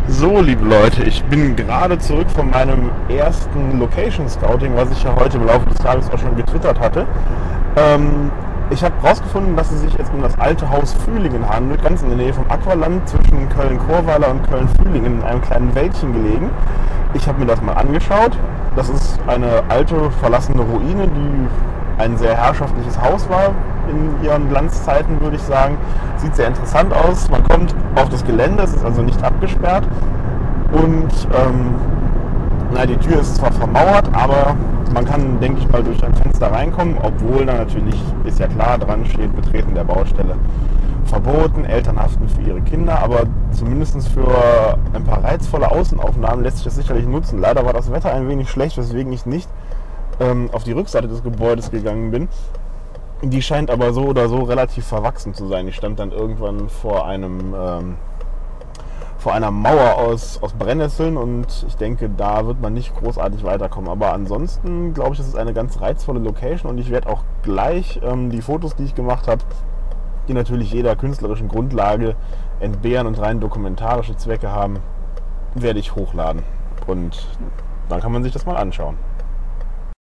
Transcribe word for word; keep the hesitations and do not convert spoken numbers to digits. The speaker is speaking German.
So, liebe Leute, ich bin gerade zurück von meinem ersten Location Scouting, was ich ja heute im Laufe des Tages auch schon getwittert hatte. Ähm, ich habe herausgefunden, dass es sich jetzt um das alte Haus Fühlingen handelt, ganz in der Nähe vom Aqualand zwischen Köln-Chorweiler und Köln-Fühlingen, in einem kleinen Wäldchen gelegen. Ich habe mir das mal angeschaut. Das ist eine alte, verlassene Ruine, die ein sehr herrschaftliches Haus war in ihren Glanzzeiten, würde ich sagen. Sieht sehr interessant aus. Man kommt auf das Gelände, es ist also nicht abgesperrt. Und ähm, na, die Tür ist zwar vermauert, aber man kann, denke ich mal, durch ein Fenster reinkommen, obwohl da natürlich, ist ja klar, dran steht, Betreten der Baustelle verboten, Eltern haften für ihre Kinder, aber zumindest für ein paar reizvolle Außenaufnahmen lässt sich das sicherlich nutzen. Leider war das Wetter ein wenig schlecht, weswegen ich nicht ähm, auf die Rückseite des Gebäudes gegangen bin. Die scheint aber so oder so relativ verwachsen zu sein. Ich stand dann irgendwann vor einem ähm, vor einer Mauer aus, aus Brennnesseln und ich denke, da wird man nicht großartig weiterkommen. Aber ansonsten glaube ich, das ist eine ganz reizvolle Location und ich werde auch gleich ähm, die Fotos, die ich gemacht habe, die natürlich jeder künstlerischen Grundlage entbehren und rein dokumentarische Zwecke haben, werde ich hochladen. Und dann kann man sich das mal anschauen.